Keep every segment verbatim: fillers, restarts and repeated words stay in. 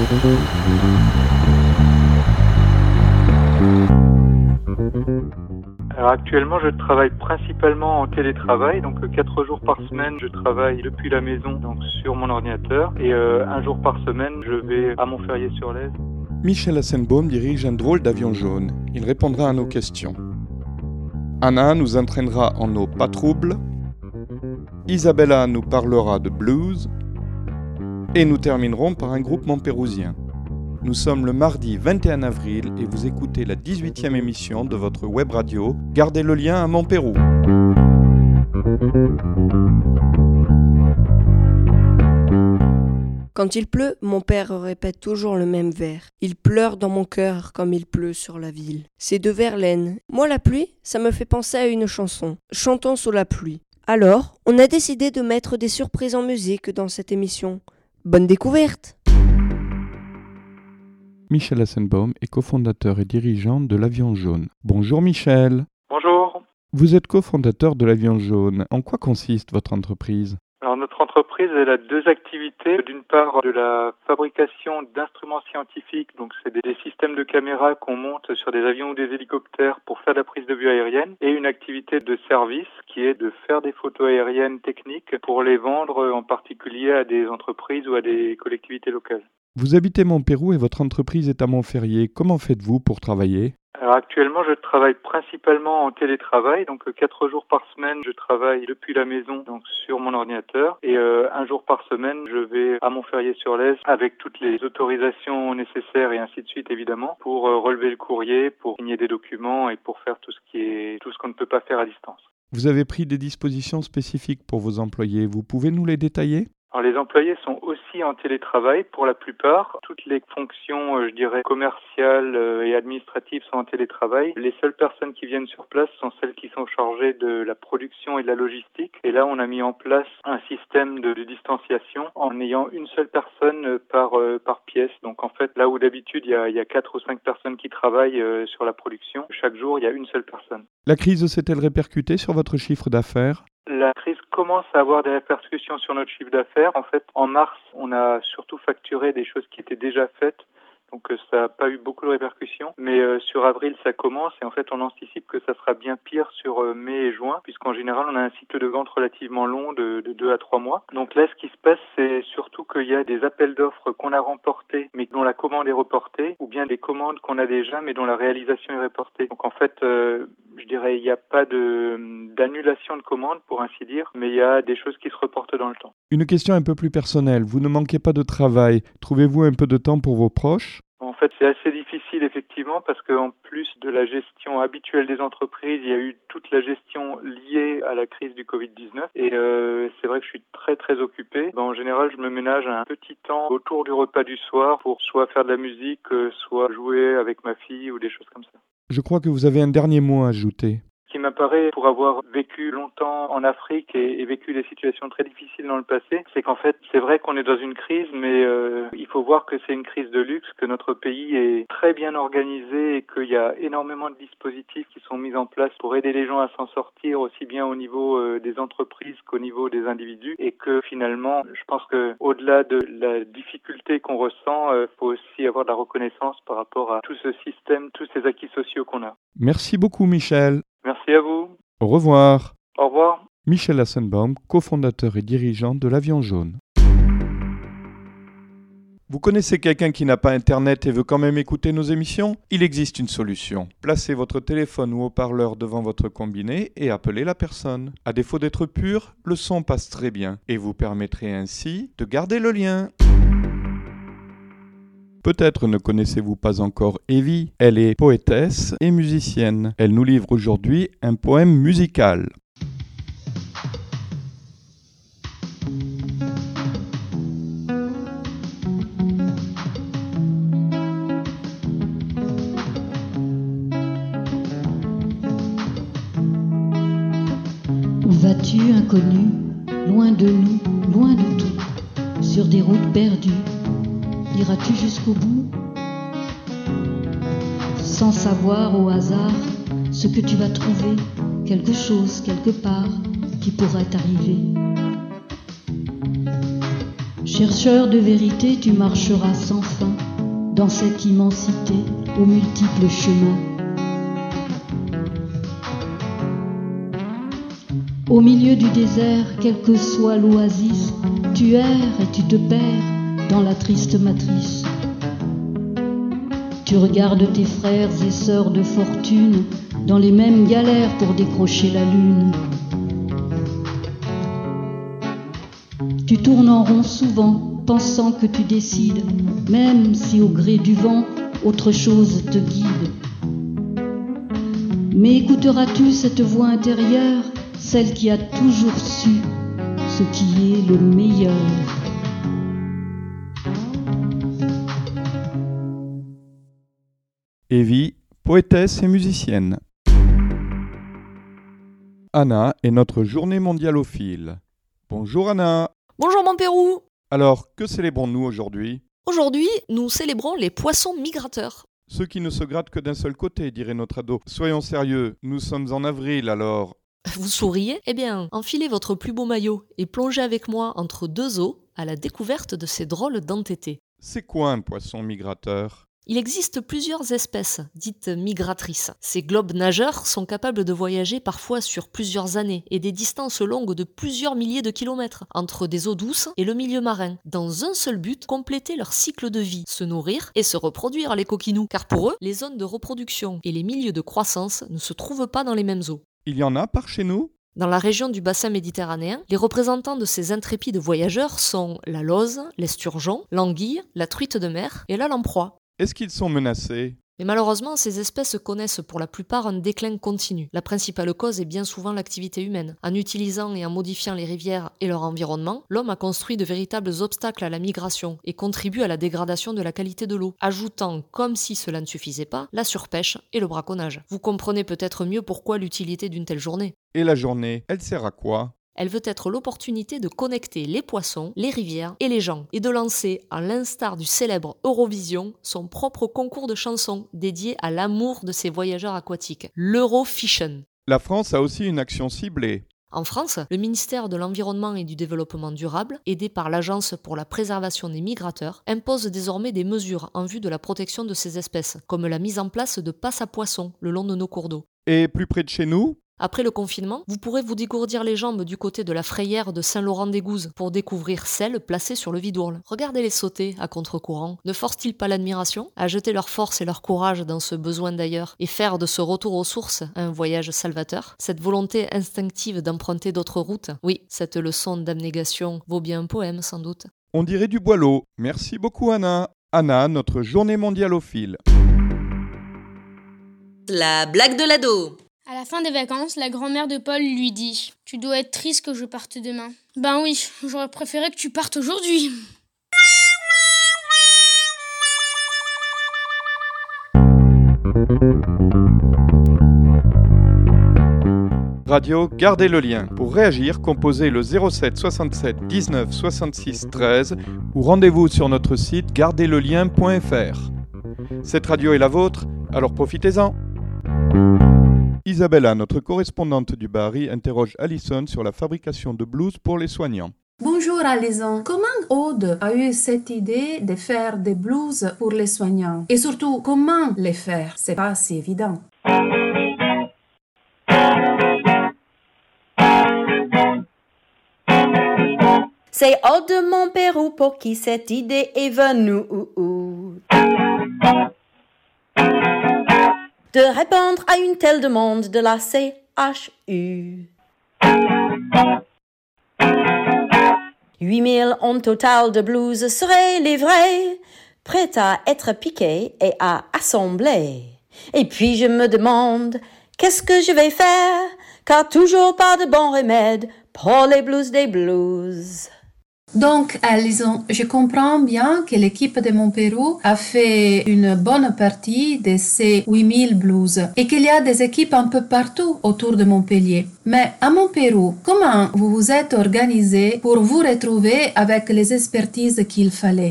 Alors actuellement, je travaille principalement en télétravail, donc quatre jours par semaine, je travaille depuis la maison, donc sur mon ordinateur, et euh, un jour par semaine, je vais à Montferrier-sur-Lèze. Michel Assenbaum dirige un drôle d'avion jaune. Il répondra à nos questions. Anna nous entraînera en eau pas trouble. Isabella nous parlera de blues. Et nous terminerons par un groupe montpérousien. Nous sommes le mardi vingt et un avril et vous écoutez la dix-huitième émission de votre web radio. Gardez le lien à Montpérou. Quand il pleut, mon père répète toujours le même vers. Il pleure dans mon cœur comme il pleut sur la ville. C'est de Verlaine. Moi, la pluie, ça me fait penser à une chanson. Chantons sous la pluie. Alors, on a décidé de mettre des surprises en musique dans cette émission. Bonne découverte! Michel Assenbaum est cofondateur et dirigeant de l'Avion Jaune. Bonjour Michel. Bonjour. Vous êtes cofondateur de l'Avion Jaune. En quoi consiste votre entreprise ? Alors notre entreprise, elle a deux activités. D'une part, de la fabrication d'instruments scientifiques, donc c'est des systèmes de caméras qu'on monte sur des avions ou des hélicoptères pour faire de la prise de vue aérienne, et une activité de service qui est de faire des photos aériennes techniques pour les vendre en particulier à des entreprises ou à des collectivités locales. Vous habitez Montpérou et votre entreprise est à Montferrier. Comment faites-vous pour travailler ? Alors actuellement, je travaille principalement en télétravail, donc quatre jours par semaine, je travaille depuis la maison, donc sur mon ordinateur, et euh, un jour par semaine, je vais à Montferrier-sur-Lèze avec toutes les autorisations nécessaires et ainsi de suite évidemment, pour euh, relever le courrier, pour signer des documents et pour faire tout ce qui est tout ce qu'on ne peut pas faire à distance. Vous avez pris des dispositions spécifiques pour vos employés. Vous pouvez nous les détailler ? Alors les employés sont aussi en télétravail pour la plupart. Toutes les fonctions, euh, je dirais, commerciales euh, et administratives sont en télétravail. Les seules personnes qui viennent sur place sont celles qui sont chargées de la production et de la logistique. Et là, on a mis en place un système de, de distanciation en ayant une seule personne par euh, par pièce. Donc en fait, là où d'habitude il y a, il y a quatre ou cinq personnes qui travaillent euh, sur la production, chaque jour il y a une seule personne. La crise s'est-elle répercutée sur votre chiffre d'affaires ? La crise commence à avoir des répercussions sur notre chiffre d'affaires. En fait, en mars, on a surtout facturé des choses qui étaient déjà faites. Donc ça n'a pas eu beaucoup de répercussions. Mais euh, sur avril, ça commence. Et en fait, on anticipe que ça sera bien pire sur euh, mai et juin. Puisqu'en général, on a un cycle de vente relativement long de, de deux à trois mois. Donc là, ce qui se passe, c'est surtout qu'il y a des appels d'offres qu'on a remportés, mais dont la commande est reportée. Ou bien des commandes qu'on a déjà, mais dont la réalisation est reportée. Donc en fait, euh, je dirais, il n'y a pas de, d'annulation de commandes, pour ainsi dire. Mais il y a des choses qui se reportent dans le temps. Une question un peu plus personnelle. Vous ne manquez pas de travail. Trouvez-vous un peu de temps pour vos proches ? En fait, c'est assez difficile effectivement parce qu'en plus de la gestion habituelle des entreprises, il y a eu toute la gestion liée à la crise du covid dix-neuf et euh, c'est vrai que je suis très très occupé. Ben, en général, je me ménage un petit temps autour du repas du soir pour soit faire de la musique, soit jouer avec ma fille ou des choses comme ça. Je crois que vous avez un dernier mot à ajouter. Ce qui m'apparaît, pour avoir vécu longtemps en Afrique et, et vécu des situations très difficiles dans le passé, c'est qu'en fait, c'est vrai qu'on est dans une crise, mais euh, il faut voir que c'est une crise de luxe, que notre pays est très bien organisé et qu'il y a énormément de dispositifs qui sont mis en place pour aider les gens à s'en sortir, aussi bien au niveau euh, des entreprises qu'au niveau des individus, et que finalement, je pense que au-delà de la difficulté qu'on ressent, il euh, faut aussi avoir de la reconnaissance par rapport à tout ce système, tous ces acquis sociaux qu'on a. Merci beaucoup, Michel. Merci à vous. Au revoir. Au revoir. Michel Assenbaum, cofondateur et dirigeant de l'Avion Jaune. Vous connaissez quelqu'un qui n'a pas Internet et veut quand même écouter nos émissions ? Il existe une solution. Placez votre téléphone ou haut-parleur devant votre combiné et appelez la personne. À défaut d'être pur, le son passe très bien et vous permettrez ainsi de garder le lien. Peut-être ne connaissez-vous pas encore Evie. Elle est poétesse et musicienne. Elle nous livre aujourd'hui un poème musical. Où vas-tu, inconnu, loin de nous, loin de tout, sur des routes perdues? Iras-tu jusqu'au bout, sans savoir au hasard ce que tu vas trouver, quelque chose quelque part qui pourrait t'arriver? Chercheur de vérité, tu marcheras sans fin dans cette immensité aux multiples chemins. Au milieu du désert, quelle que soit l'oasis, tu erres et tu te perds dans la triste matrice. Tu regardes tes frères et sœurs de fortune dans les mêmes galères pour décrocher la lune. Tu tournes en rond souvent, pensant que tu décides, même si au gré du vent, autre chose te guide. Mais écouteras-tu cette voix intérieure, celle qui a toujours su ce qui est le meilleur? Evie, poétesse et musicienne. Anna est notre journée mondialophile. Bonjour Anna. Bonjour mon Pérou. Alors, que célébrons-nous aujourd'hui? Aujourd'hui, nous célébrons les poissons migrateurs. Ceux qui ne se grattent que d'un seul côté, dirait notre ado. Soyons sérieux, nous sommes en avril alors. Vous souriez? Eh bien, enfilez votre plus beau maillot et plongez avec moi entre deux eaux à la découverte de ces drôles d'entêtés. C'est quoi un poisson migrateur? Il existe plusieurs espèces dites migratrices. Ces globes nageurs sont capables de voyager parfois sur plusieurs années et des distances longues de plusieurs milliers de kilomètres entre des eaux douces et le milieu marin, dans un seul but, compléter leur cycle de vie, se nourrir et se reproduire les coquinous. Car pour eux, les zones de reproduction et les milieux de croissance ne se trouvent pas dans les mêmes eaux. Il y en a par chez nous? Dans la région du bassin méditerranéen, les représentants de ces intrépides voyageurs sont la lauze, l'esturgeon, l'anguille, la truite de mer et la lamproie. Est-ce qu'ils sont menacés? Mais malheureusement, ces espèces connaissent pour la plupart un déclin continu. La principale cause est bien souvent l'activité humaine. En utilisant et en modifiant les rivières et leur environnement, l'homme a construit de véritables obstacles à la migration et contribue à la dégradation de la qualité de l'eau, ajoutant, comme si cela ne suffisait pas, la surpêche et le braconnage. Vous comprenez peut-être mieux pourquoi l'utilité d'une telle journée. Et la journée, elle sert à quoi? Elle veut être l'opportunité de connecter les poissons, les rivières et les gens, et de lancer, à l'instar du célèbre Eurovision, son propre concours de chansons dédié à l'amour de ces voyageurs aquatiques, l'Eurofition. La France a aussi une action ciblée. En France, le ministère de l'Environnement et du Développement durable, aidé par l'Agence pour la préservation des migrateurs, impose désormais des mesures en vue de la protection de ces espèces, comme la mise en place de passes à poissons le long de nos cours d'eau. Et plus près de chez nous? Après le confinement, vous pourrez vous dégourdir les jambes du côté de la frayère de Saint-Laurent-des-Gouzes pour découvrir celles placées sur le Vidourle. Regardez-les sauter à contre-courant. Ne forcent-ils pas l'admiration à jeter leur force et leur courage dans ce besoin d'ailleurs et faire de ce retour aux sources un voyage salvateur? Cette volonté instinctive d'emprunter d'autres routes? Oui, cette leçon d'abnégation vaut bien un poème sans doute. On dirait du Boileau. Merci beaucoup Anna. Anna, notre journée mondialophile. La blague de l'ado. À la fin des vacances, la grand-mère de Paul lui dit « Tu dois être triste que je parte demain. »« Ben oui, j'aurais préféré que tu partes aujourd'hui. » Radio, gardez le lien. Pour réagir, composez le zéro sept soixante-sept dix-neuf soixante-six treize ou rendez-vous sur notre site gardez le lien point f r. Cette radio est la vôtre, alors profitez-en. Isabella, notre correspondante du Bari, interroge Alison sur la fabrication de blouses pour les soignants. Bonjour Alison, comment Aude a eu cette idée de faire des blouses pour les soignants? Et surtout, comment les faire? C'est pas si évident. C'est Aude de mon Pérou pour qui cette idée est venue. De répondre à une telle demande de la C H U. huit mille en total de blouses seraient livrées, prêtes à être piquées et à assembler. Et puis je me demande, qu'est-ce que je vais faire? Car toujours pas de bon remède pour les blues des blues. Donc, Alison, je comprends bien que l'équipe de Mon Pérou a fait une bonne partie de ces huit mille blouses et qu'il y a des équipes un peu partout autour de Montpellier. Mais à Mon Pérou, comment vous vous êtes organisé pour vous retrouver avec les expertises qu'il fallait?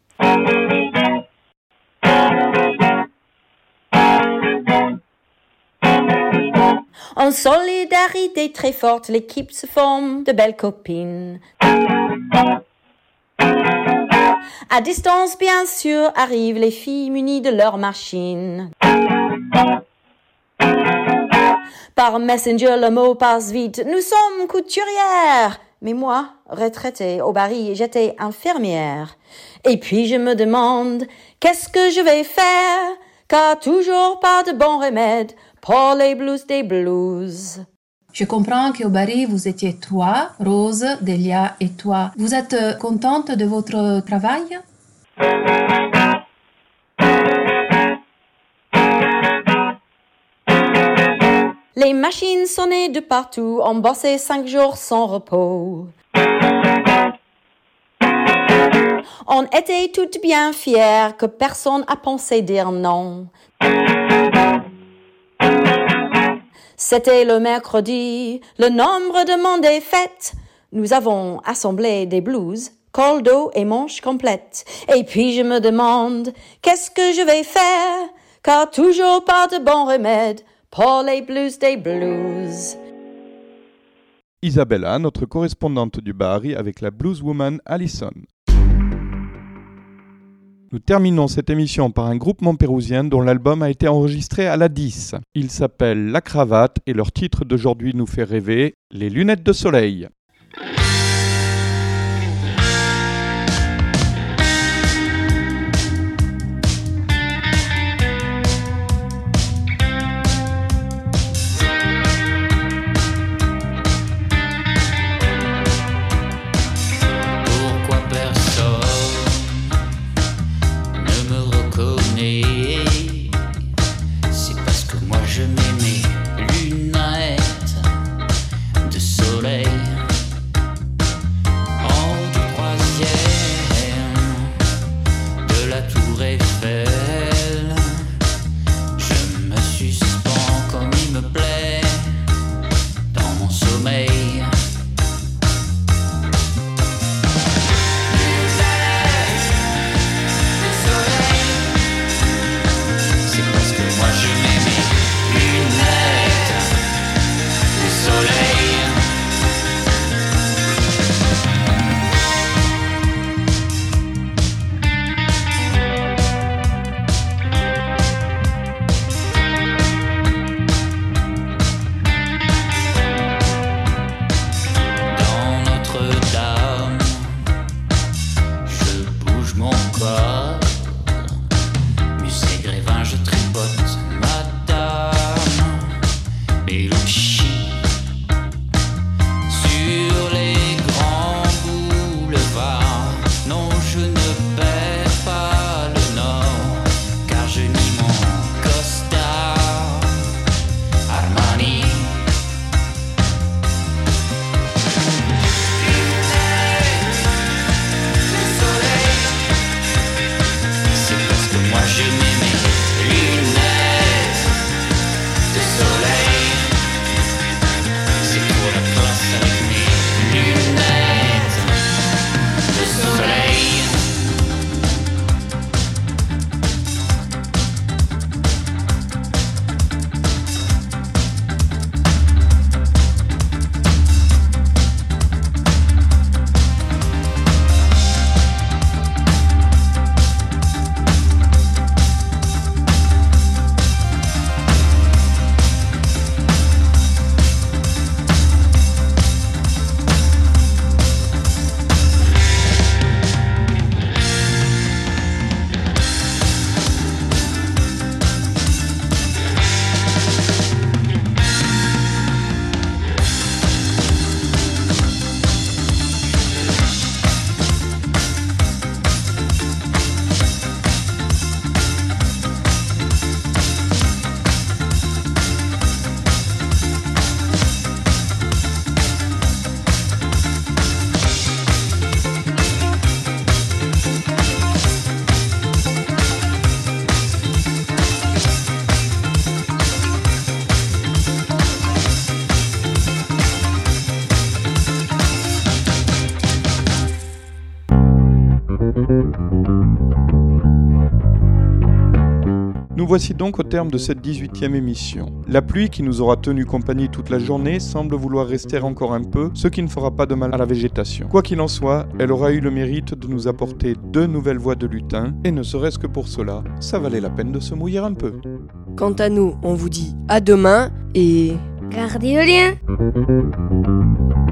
En solidarité très forte, l'équipe se forme de belles copines. À distance, bien sûr, arrivent les filles munies de leurs machines. Par Messenger, le mot passe vite. Nous sommes couturières. Mais moi, retraitée au Barry, j'étais infirmière. Et puis je me demande, qu'est-ce que je vais faire? Car toujours pas de bon remède pour les blues des blues. Je comprends qu'au Barry, vous étiez trois, Rose, Delia et toi. Vous êtes contente de votre travail? Les machines sonnaient de partout, on bossait cinq jours sans repos. On était toutes bien fières que personne a pensé dire non. C'était le mercredi, le nombre de monde est fait. Nous avons assemblé des blues, col dos et manches complètes. Et puis je me demande, qu'est-ce que je vais faire? Car toujours pas de bon remède pour les blues des blues. Isabella, notre correspondante du Bahari avec la blueswoman Alison. Nous terminons cette émission par un groupe montpérusien dont l'album a été enregistré à la dix. Il s'appelle La Cravate et leur titre d'aujourd'hui nous fait rêver, Les lunettes de soleil. Je mets mes lunettes de soleil. voici donc au terme de cette dix-huitième émission. La pluie qui nous aura tenu compagnie toute la journée semble vouloir rester encore un peu, ce qui ne fera pas de mal à la végétation. Quoi qu'il en soit, elle aura eu le mérite de nous apporter deux nouvelles voix de lutin, et ne serait-ce que pour cela, ça valait la peine de se mouiller un peu. Quant à nous, on vous dit à demain et... Gardez le lien.